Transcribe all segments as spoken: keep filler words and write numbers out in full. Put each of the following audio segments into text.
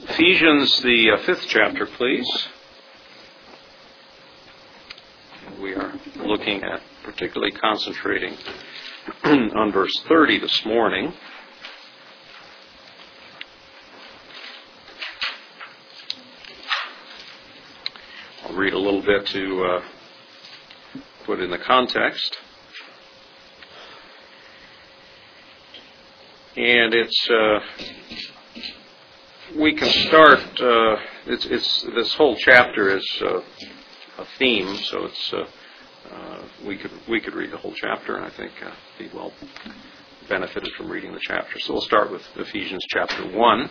Ephesians, the uh, fifth chapter, please. We are looking at, particularly concentrating on verse thirty this morning. I'll read a little bit to uh, put in the context. And it's... Uh, We can start. Uh, it's, it's this whole chapter is uh, a theme, so it's uh, uh, we could we could read the whole chapter, and I think uh, be well benefited from reading the chapter. So we'll start with Ephesians chapter one.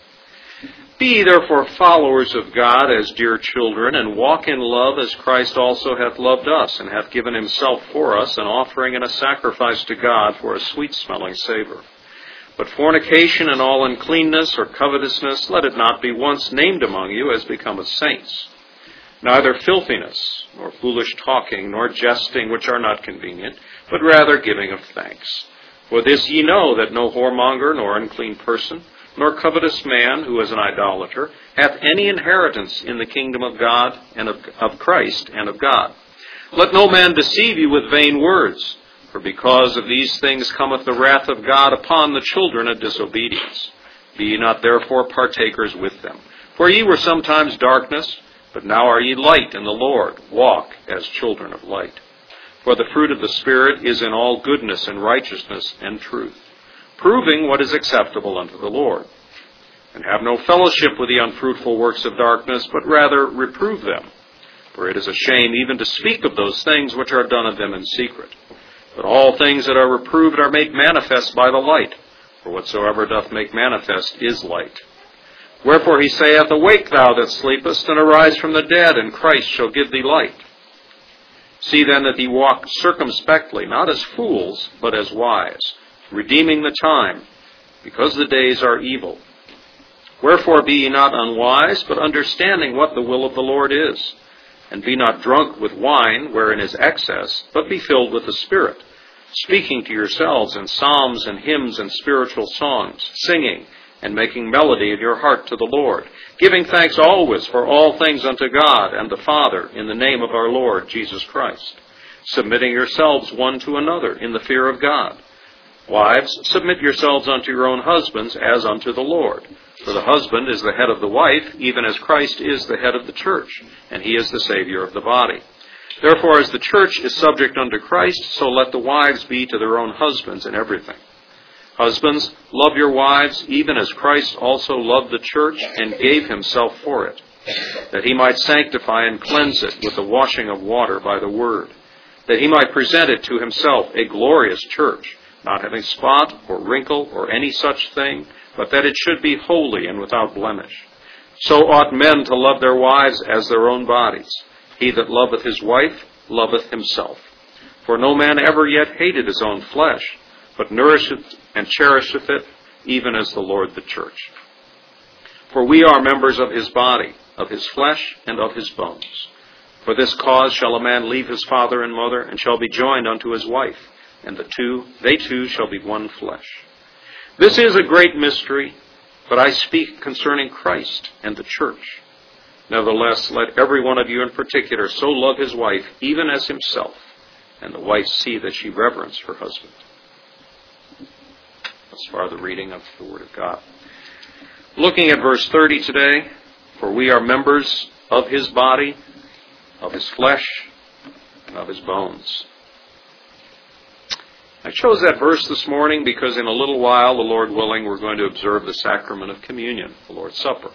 Be ye therefore followers of God as dear children, and walk in love as Christ also hath loved us, and hath given himself for us, an offering and a sacrifice to God for a sweet-smelling savor. But fornication and all uncleanness or covetousness, let it not be once named among you as becometh saints. Neither filthiness, nor foolish talking, nor jesting, which are not convenient, but rather giving of thanks. For this ye know, that no whoremonger, nor unclean person, nor covetous man, who is an idolater, hath any inheritance in the kingdom of God, and of, of Christ, and of God. Let no man deceive you with vain words. For because of these things cometh the wrath of God upon the children of disobedience. Be ye not therefore partakers with them. For ye were sometimes darkness, but now are ye light in the Lord. Walk as children of light. For the fruit of the Spirit is in all goodness and righteousness and truth, proving what is acceptable unto the Lord. And have no fellowship with the unfruitful works of darkness, but rather reprove them. For it is a shame even to speak of those things which are done of them in secret. But all things that are reproved are made manifest by the light. For whatsoever doth make manifest is light. Wherefore he saith, Awake thou that sleepest, and arise from the dead, and Christ shall give thee light. See then that ye walk circumspectly, not as fools, but as wise, redeeming the time, because the days are evil. Wherefore be ye not unwise, but understanding what the will of the Lord is. And be not drunk with wine, wherein is excess, but be filled with the Spirit, speaking to yourselves in psalms and hymns and spiritual songs, singing and making melody in your heart to the Lord, giving thanks always for all things unto God and the Father in the name of our Lord Jesus Christ, submitting yourselves one to another in the fear of God. Wives, submit yourselves unto your own husbands as unto the Lord. For the husband is the head of the wife, even as Christ is the head of the church, and he is the Savior of the body. Therefore, as the church is subject unto Christ, so let the wives be to their own husbands in everything. Husbands, love your wives, even as Christ also loved the church and gave himself for it, that he might sanctify and cleanse it with the washing of water by the word, that he might present it to himself a glorious church, not having spot or wrinkle or any such thing, but that it should be holy and without blemish. So ought men to love their wives as their own bodies. He that loveth his wife loveth himself. For no man ever yet hated his own flesh, but nourisheth and cherisheth it, even as the Lord the church. For we are members of his body, of his flesh, and of his bones. For this cause shall a man leave his father and mother, and shall be joined unto his wife, and the two, they two shall be one flesh. This is a great mystery, but I speak concerning Christ and the church. Nevertheless, let every one of you in particular so love his wife, even as himself, and the wife see that she reverence her husband. Thus far the reading of the Word of God. Looking at verse thirty today, for we are members of his body, of his flesh, and of his bones. I chose that verse this morning because in a little while, the Lord willing, we're going to observe the sacrament of communion, the Lord's Supper.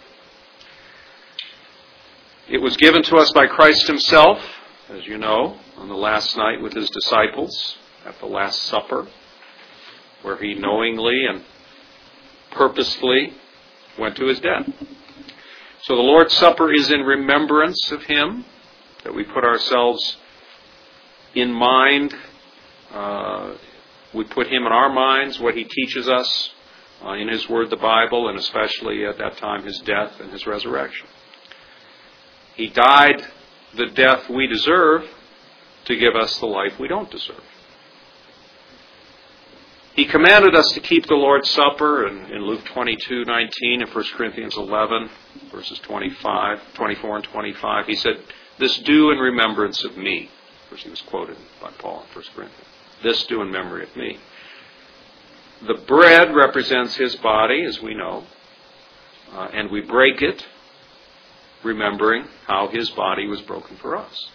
It was given to us by Christ himself, as you know, on the last night with his disciples at the Last Supper, where he knowingly and purposefully went to his death. So the Lord's Supper is in remembrance of him, that we put ourselves in mind. Uh, we put him in our minds, what he teaches us uh, in his word, the Bible, and especially at that time his death and his resurrection. He died the death we deserve to give us the life we don't deserve. He commanded us to keep the Lord's Supper in, in Luke twenty-two nineteen and First Corinthians eleven, verses twenty-five, twenty-four and twenty-five. He said, "This do in remembrance of me." Of course, he was quoted by Paul in First Corinthians. "This do in memory of me." The bread represents his body, as we know, uh, and we break it, remembering how his body was broken for us.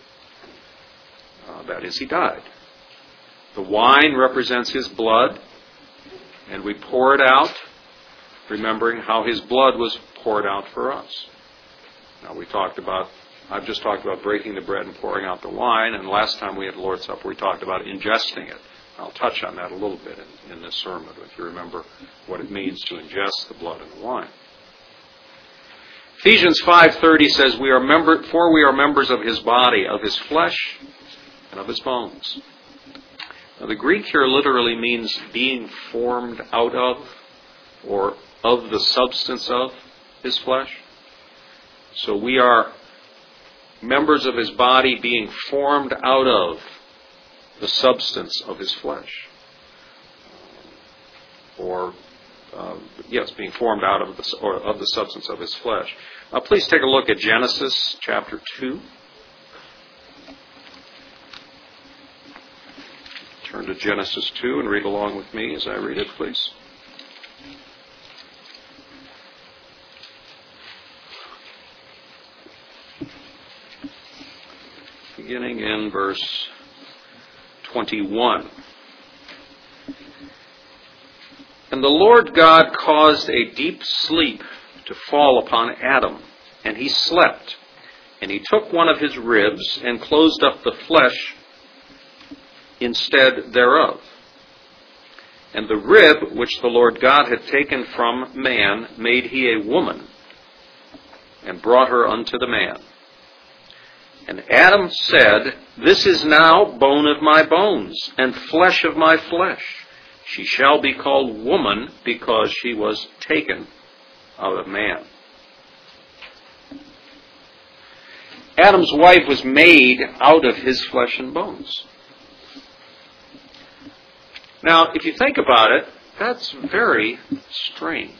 Uh, that is, he died. The wine represents his blood, and we pour it out, remembering how his blood was poured out for us. Now, we talked about, I've just talked about breaking the bread and pouring out the wine, and last time we had Lord's Supper, we talked about ingesting it. I'll touch on that a little bit in, in this sermon, if you remember what it means to ingest the blood and the wine. Ephesians five thirty says, "We are member, for we are members of his body, of his flesh, and of his bones." Now, the Greek here literally means being formed out of, or of the substance of, his flesh. So we are members of his body being formed out of the substance of his flesh. Or, uh, yes, being formed out of the, or of the substance of his flesh. Uh, please take a look at Genesis chapter two. Turn to Genesis two and read along with me as I read it, please. Beginning in verse twenty-one. "And the Lord God caused a deep sleep to fall upon Adam, and he slept. And he took one of his ribs and closed up the flesh instead thereof. And the rib which the Lord God had taken from man made he a woman, and brought her unto the man. And Adam said, This is now bone of my bones, and flesh of my flesh. She shall be called woman, because she was taken out of man." Adam's wife was made out of his flesh and bones. Now, if you think about it, that's very strange.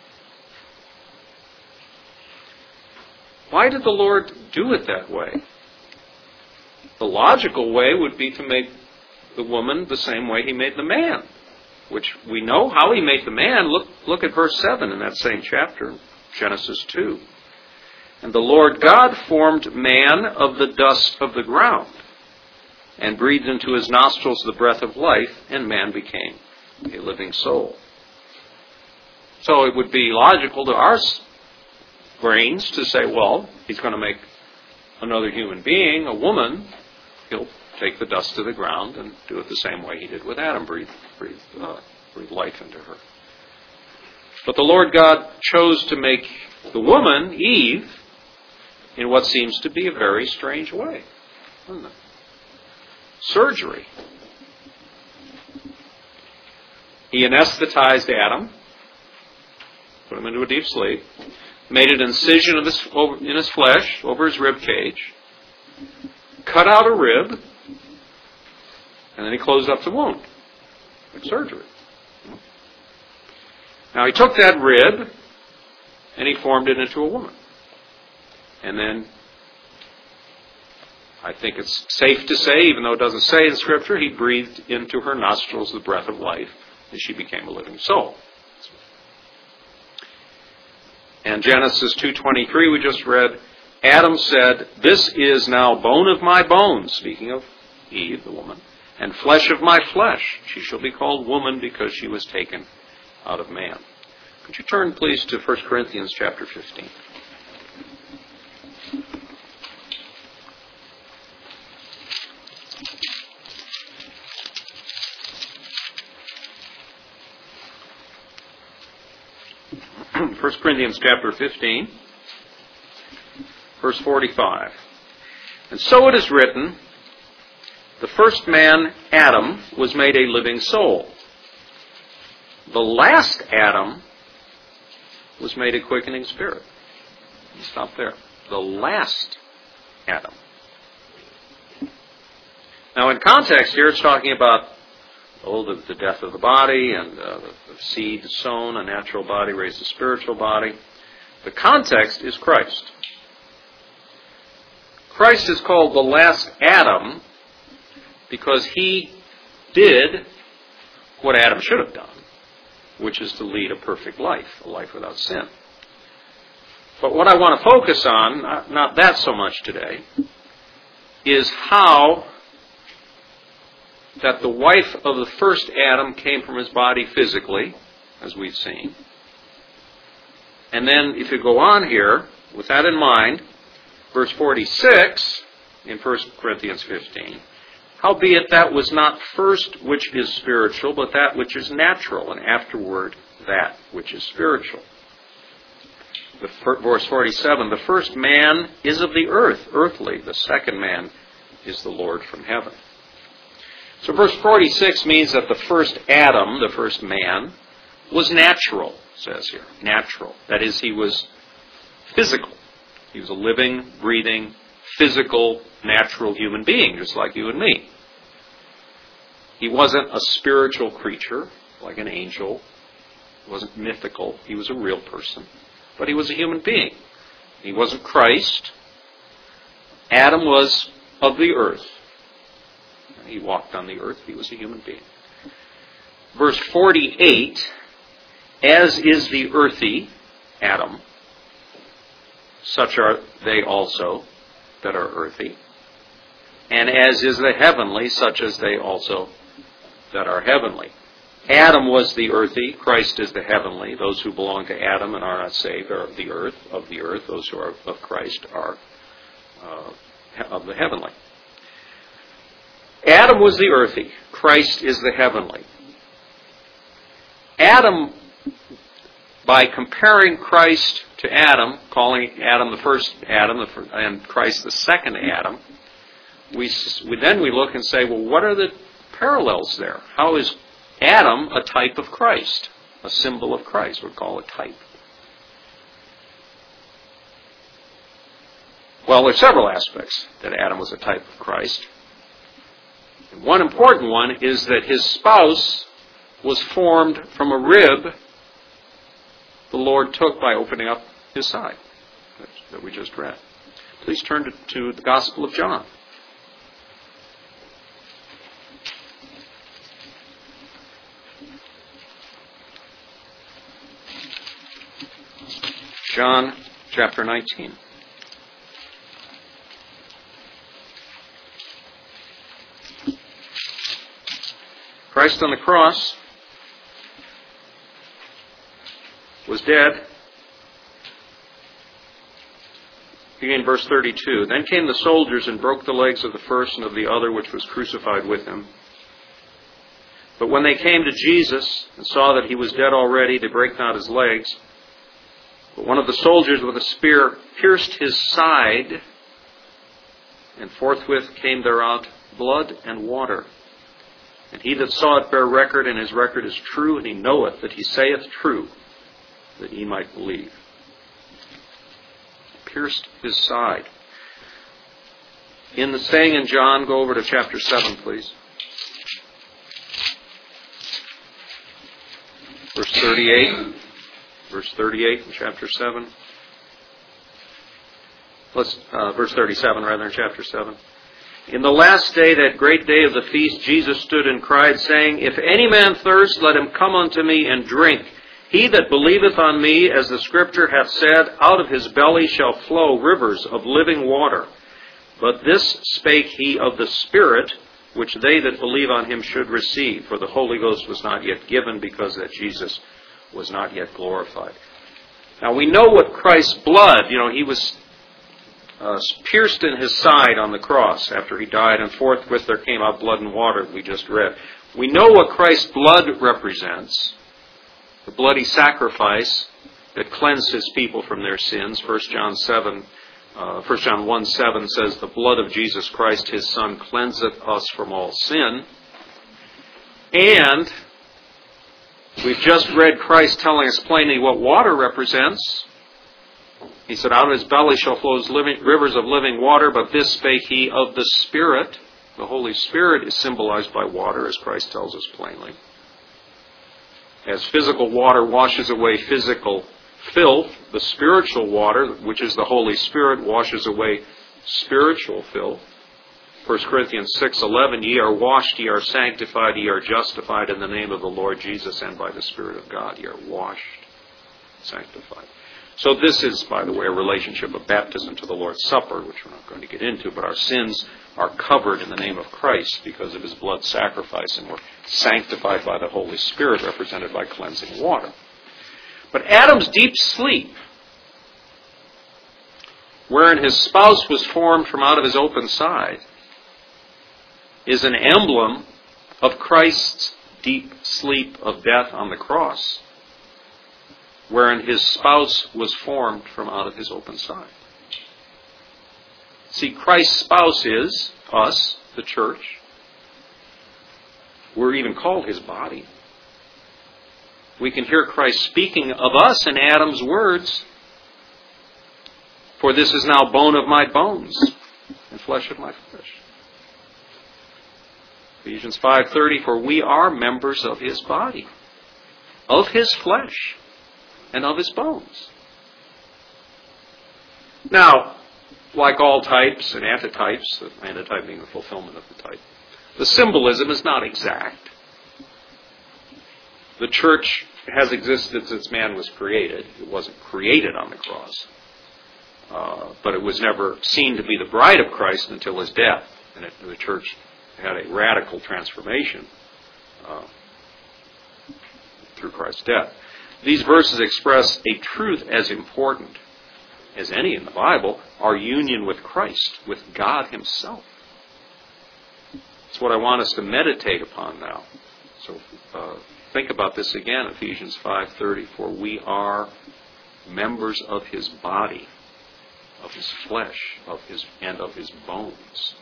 Why did the Lord do it that way? The logical way would be to make the woman the same way he made the man, which we know how he made the man. Look, look at verse seven in that same chapter, Genesis two. "And the Lord God formed man of the dust of the ground, and breathed into his nostrils the breath of life, and man became a living soul." So it would be logical to our brains to say, well, he's going to make another human being, a woman. He'll take the dust of the ground and do it the same way he did with Adam, breathe, breathe, uh, breathe life into her. But the Lord God chose to make the woman, Eve, in what seems to be a very strange way. Isn't it? Surgery. He anesthetized Adam, put him into a deep sleep, made an incision of his, in his flesh over his rib cage, cut out a rib, and then he closed up the wound, like surgery. Now he took that rib and he formed it into a woman. And then, I think it's safe to say, even though it doesn't say in Scripture, he breathed into her nostrils the breath of life, and she became a living soul. And Genesis two twenty-three, we just read, Adam said, This is now bone of my bones, speaking of Eve, the woman, and flesh of my flesh. She shall be called woman because she was taken out of man. Could you turn, please, to First Corinthians chapter fifteen? First Corinthians chapter fifteen, verse forty-five. And so it is written, the first man, Adam, was made a living soul. The last Adam was made a quickening spirit. Stop there. The last Adam. Now in context here, it's talking about Oh, the, the death of the body and uh, the, the seed sown, a natural body raised a spiritual body. The context is Christ. Christ is called the last Adam because he did what Adam should have done, which is to lead a perfect life, a life without sin. But what I want to focus on, not, not that so much today, is how that the wife of the first Adam came from his body physically, as we've seen. And then if you go on here, with that in mind, verse forty-six in First Corinthians fifteen, howbeit that was not first which is spiritual, but that which is natural, and afterward that which is spiritual. The fir- verse forty-seven, the first man is of the earth, earthly. The second man is the Lord from heaven. So verse forty-six means that the first Adam, the first man, was natural, it says here. Natural. That is, he was physical. He was a living, breathing, physical, natural human being, just like you and me. He wasn't a spiritual creature, like an angel. He wasn't mythical. He was a real person. But he was a human being. He wasn't Christ. Adam was of the earth. He walked on the earth. He was a human being. Verse forty-eight, as is the earthy, Adam, such are they also that are earthy. And as is the heavenly, such as they also that are heavenly. Adam was the earthy, Christ is the heavenly. Those who belong to Adam and are not saved are of the earth, of the earth. Those who are of Christ are uh, of the heavenly. Adam was the earthy, Christ is the heavenly. Adam, by comparing Christ to Adam, calling Adam the first Adam and Christ the second Adam, we, we then we look and say, well, what are the parallels there? How is Adam a type of Christ? A symbol of Christ, we'd call it type. Well, there are several aspects that Adam was a type of Christ. And one important one is that his spouse was formed from a rib the Lord took by opening up his side, that we just read. Please turn to, to the Gospel of John. John chapter nineteen. Christ on the cross was dead. Beginning verse thirty-two. Then came the soldiers and broke the legs of the first and of the other which was crucified with him. But when they came to Jesus and saw that he was dead already, they brake not his legs. But one of the soldiers with a spear pierced his side, and forthwith came there out blood and water. And he that saw it bare record, and his record is true, and he knoweth that he saith true, that he might believe. Pierced his side. In the saying in John, go over to chapter seven, please. Verse thirty-eight. Verse thirty-eight in chapter seven. Let's, uh, verse thirty-seven rather in chapter seven. In the last day, that great day of the feast, Jesus stood and cried, saying, If any man thirst, let him come unto me and drink. He that believeth on me, as the Scripture hath said, out of his belly shall flow rivers of living water. But this spake he of the Spirit, which they that believe on him should receive. For the Holy Ghost was not yet given, because that Jesus was not yet glorified. Now we know what Christ's blood, you know, he was uh, pierced in his side on the cross after he died, and forthwith there came out blood and water, we just read. We know what Christ's blood represents, the bloody sacrifice that cleansed his people from their sins. First John seven, uh, First John one seven says, The blood of Jesus Christ, his Son, cleanseth us from all sin. And we've just read Christ telling us plainly what water represents. He said, Out of his belly shall flow living, rivers of living water, but this spake he of the Spirit. The Holy Spirit is symbolized by water, as Christ tells us plainly. As physical water washes away physical filth, the spiritual water, which is the Holy Spirit, washes away spiritual filth. First Corinthians six eleven, ye are washed, ye are sanctified, ye are justified in the name of the Lord Jesus and by the Spirit of God. Ye are washed, sanctified. So this is, by the way, a relationship of baptism to the Lord's Supper, which we're not going to get into, but our sins are covered in the name of Christ because of His blood sacrifice, and we're sanctified by the Holy Spirit, represented by cleansing water. But Adam's deep sleep, wherein his spouse was formed from out of his open side, is an emblem of Christ's deep sleep of death on the cross, wherein his spouse was formed from out of his open side. See, Christ's spouse is us, the church. We're even called His body. We can hear Christ speaking of us in Adam's words, for this is now bone of my bones and flesh of my flesh. Ephesians five thirty, for we are members of His body, of His flesh, and of His bones. Now, like all types and antitypes, the antitype being the fulfillment of the type, the symbolism is not exact. The church has existed since man was created. It wasn't created on the cross. Uh, but it was never seen to be the bride of Christ until His death. And it, the church had a radical transformation uh, through Christ's death. These verses express a truth as important as any in the Bible, our union with Christ, with God Himself. It's what I want us to meditate upon now. So uh, think about this again, Ephesians five thirty, for we are members of His body, of His flesh, of His and of His bones.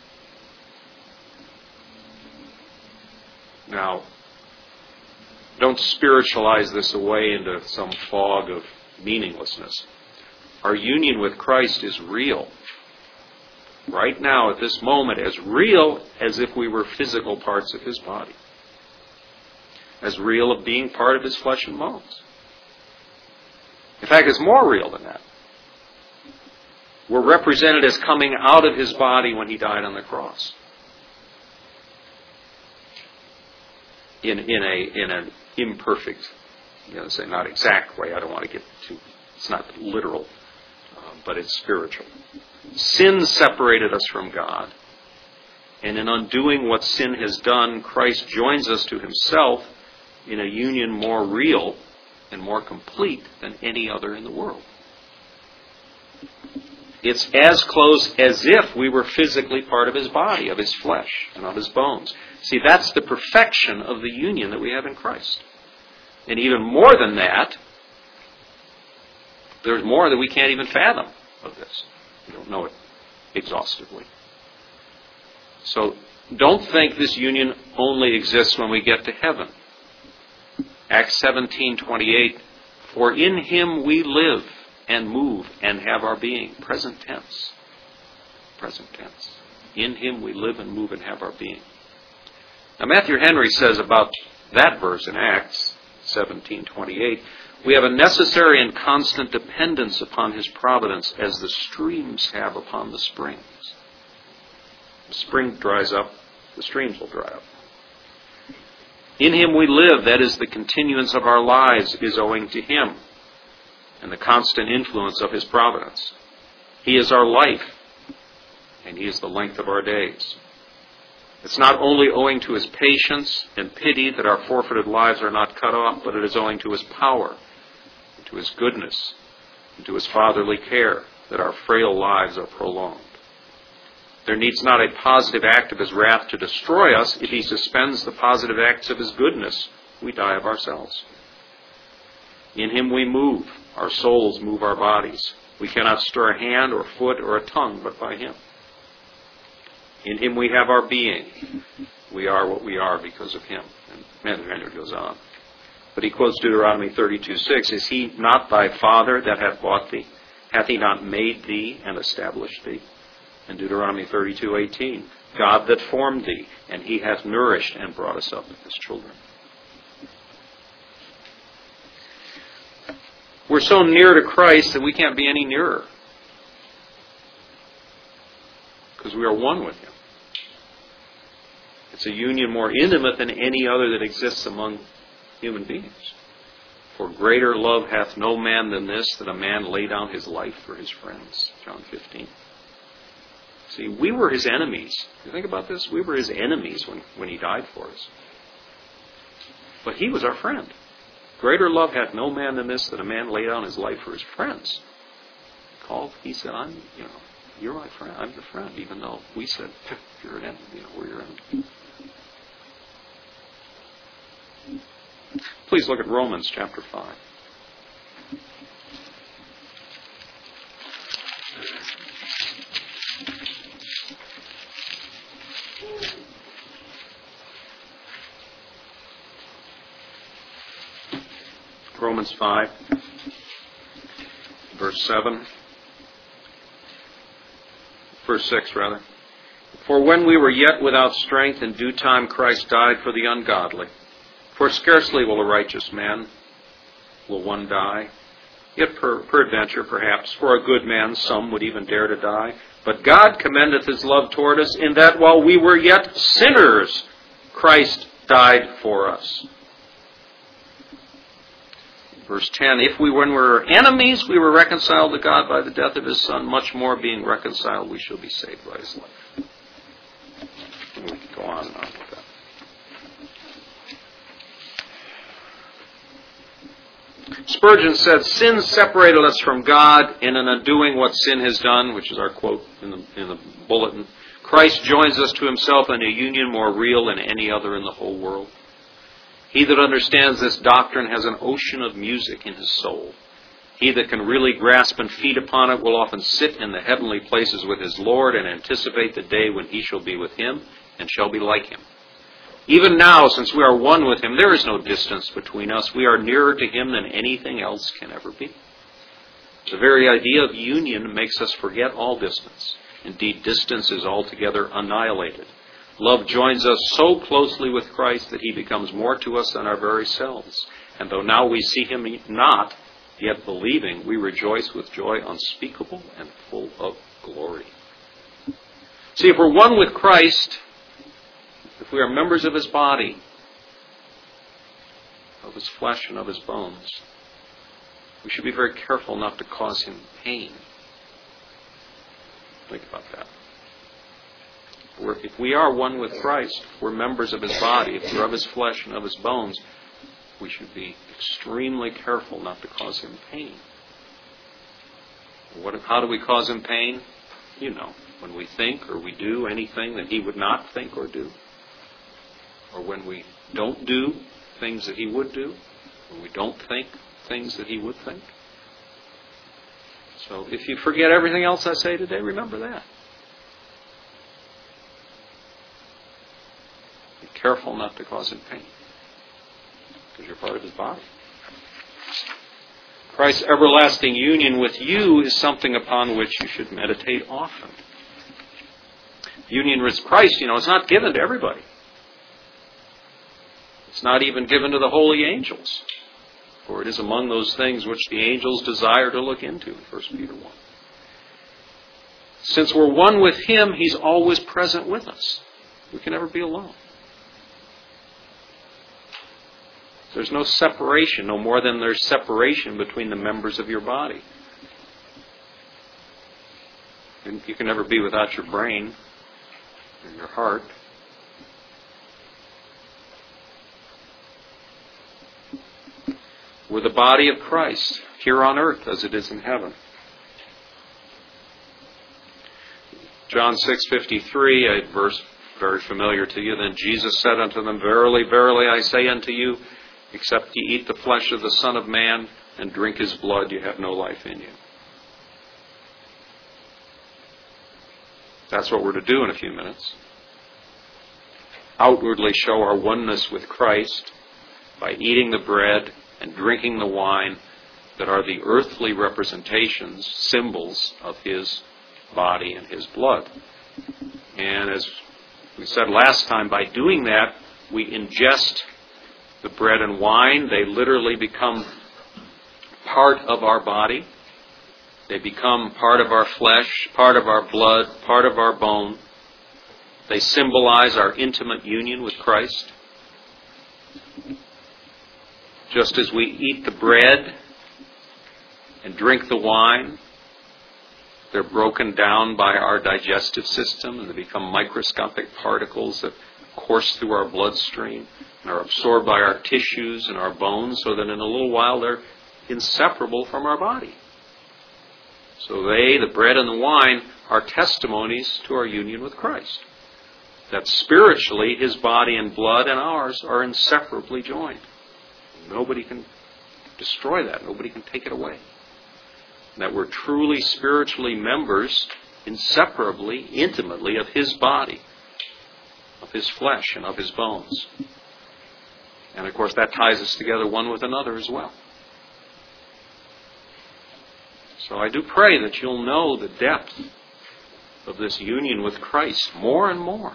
Now, don't spiritualize this away into some fog of meaninglessness. Our union with Christ is real. Right now, at this moment, as real as if we were physical parts of His body. As real of being part of His flesh and bones. In fact, it's more real than that. We're represented as coming out of His body when He died on the cross. In, in, a, in an imperfect, you know, say not exact way. I don't want to get too, it's not literal, uh, but it's spiritual. Sin separated us from God. And in undoing what sin has done, Christ joins us to Himself in a union more real and more complete than any other in the world. It's as close as if we were physically part of His body, of His flesh, and of His bones. See, that's the perfection of the union that we have in Christ. And even more than that, there's more that we can't even fathom of this. We don't know it exhaustively. So don't think this union only exists when we get to heaven. Acts seventeen twenty-eight, for in Him we live and move and have our being. Present tense. Present tense. In Him we live and move and have our being. Now Matthew Henry says about that verse in Acts seventeen twenty-eight, we have a necessary and constant dependence upon His providence as the streams have upon the springs. The spring dries up, the streams will dry up. In Him we live, that is, the continuance of our lives is owing to Him and the constant influence of His providence. He is our life, and He is the length of our days. It's not only owing to His patience and pity that our forfeited lives are not cut off, but it is owing to His power, and to His goodness, and to His fatherly care that our frail lives are prolonged. There needs not a positive act of His wrath to destroy us. If He suspends the positive acts of His goodness, we die of ourselves. In Him we move. Our souls move our bodies. We cannot stir a hand or foot or a tongue but by Him. In Him we have our being. We are what we are because of Him. And Matthew Henry goes on. But he quotes Deuteronomy thirty-two six, is He not thy Father that hath bought thee? Hath He not made thee and established thee? And Deuteronomy thirty-two eighteen, God that formed thee, and he hath nourished and brought us up as children. We're so near to Christ that we can't be any nearer, because we are one with him. It's a union more intimate than any other that exists among human beings. For greater love hath no man than this, that a man lay down his life for his friends. John fifteen. See, we were his enemies. You think about this? We were his enemies when, when he died for us. But he was our friend. Greater love hath no man than this, that a man lay down his life for his friends. Called, he said, I'm, you know, you're my friend. I'm your friend, even though we said, you're an enemy, you know, we're your enemy. Please look at Romans chapter five. Romans five, verse seven. Verse six, rather. For when we were yet without strength, in due time Christ died for the ungodly. For scarcely will a righteous man, will one die. Yet per, peradventure, perhaps, for a good man some would even dare to die. But God commendeth his love toward us, in that while we were yet sinners, Christ died for us. Verse ten, if we, when we were enemies, we were reconciled to God by the death of his Son, much more being reconciled, we shall be saved by his life. And we can go on and on with that. Spurgeon said, sin separated us from God, and in undoing what sin has done, which is our quote in the, in the bulletin, Christ joins us to himself in a union more real than any other in the whole world. He that understands this doctrine has an ocean of music in his soul. He that can really grasp and feed upon it will often sit in the heavenly places with his Lord and anticipate the day when he shall be with him and shall be like him. Even now, since we are one with him, there is no distance between us. We are nearer to him than anything else can ever be. The very idea of union makes us forget all distance. Indeed, distance is altogether annihilated. Love joins us so closely with Christ that he becomes more to us than our very selves. And though now we see him not, yet believing, we rejoice with joy unspeakable and full of glory. See, if we're one with Christ, if we are members of his body, of his flesh and of his bones, we should be very careful not to cause him pain. Think about that. We're, if we are one with Christ, we're members of his body. If we're of his flesh and of his bones, we should be extremely careful not to cause him pain. What, how do we cause him pain? You know, when we think or we do anything that he would not think or do. Or when we don't do things that he would do. When we don't think things that he would think. So if you forget everything else I say today, remember that. Be careful not to cause him pain. Because you're part of his body. Christ's everlasting union with you is something upon which you should meditate often. Union with Christ, you know, is not given to everybody. It's not even given to the holy angels. For it is among those things which the angels desire to look into, First Peter one. Since we're one with him, he's always present with us. We can never be alone. There's no separation, no more than there's separation between the members of your body. And you can never be without your brain and your heart. We're the body of Christ here on earth as it is in heaven. John six fifty-three, a verse very familiar to you. Then Jesus said unto them, Verily, verily, I say unto you, except ye eat the flesh of the Son of Man and drink his blood, you have no life in you. That's what we're to do in a few minutes. Outwardly show our oneness with Christ by eating the bread and drinking the wine that are the earthly representations, symbols of his body and his blood. And as We said last time, by doing that, we ingest the bread and wine. They literally become part of our body. They become part of our flesh, part of our blood, part of our bone. They symbolize our intimate union with Christ. Just as we eat the bread and drink the wine, they're broken down by our digestive system and they become microscopic particles that course through our bloodstream and are absorbed by our tissues and our bones, so that in a little while they're inseparable from our body. So they, the bread and the wine, are testimonies to our union with Christ. That spiritually, His body and blood and ours are inseparably joined. Nobody can destroy that. Nobody can take it away. That we're truly spiritually members, inseparably, intimately, of His body, of His flesh, and of His bones. And of course, that ties us together one with another as well. So I do pray that you'll know the depth of this union with Christ more and more.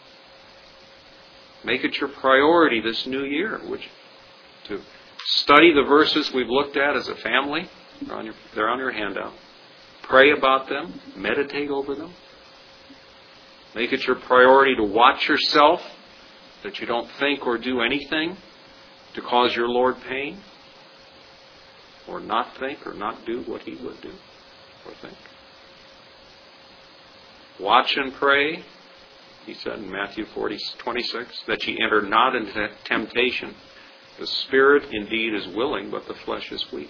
Make it your priority this new year, which to study the verses we've looked at as a family. They're on your, they're on your handout. Pray about them. Meditate over them. Make it your priority to watch yourself, that you don't think or do anything to cause your Lord pain, or not think or not do what He would do or think. Watch and pray, He said in Matthew forty, twenty-six, that ye enter not into temptation. The spirit indeed is willing, but the flesh is weak.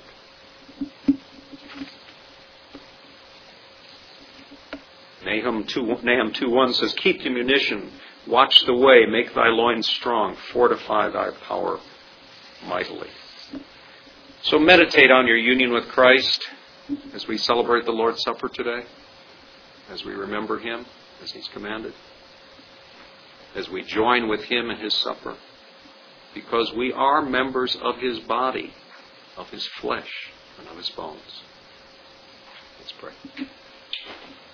Nahum two one says, keep the munition, watch the way, make thy loins strong, fortify thy power mightily. So meditate on your union with Christ as we celebrate the Lord's Supper today, as we remember Him, as He's commanded, as we join with Him in His supper, because we are members of His body, of His flesh, and of His bones. Let's pray.